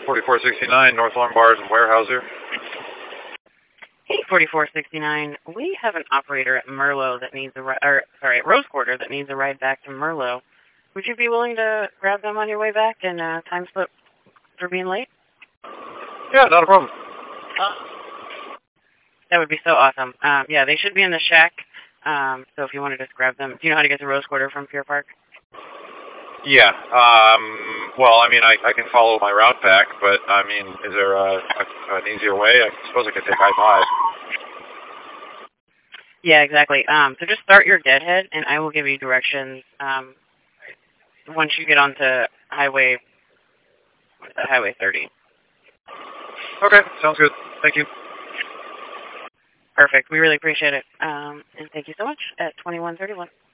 4469 North Lombard and Warehouser. Hey, 4469. We have an operator at Merlot that needs at Rose Quarter that needs a ride back to Merlot. Would you be willing to grab them on your way back and time slip for being late? Yeah, not a problem. That would be so awesome. Yeah, they should be in the shack. So if you want to just grab them. Do you know how to get to Rose Quarter from Pier Park? Yeah. Well, I mean, I can follow my route back, but, I mean, is there an easier way? I suppose I could take I-5. Yeah, exactly. So just start your deadhead, and I will give you directions once you get onto Highway 30. Okay, sounds good. Thank you. Perfect. We really appreciate it. And thank you so much at 2131.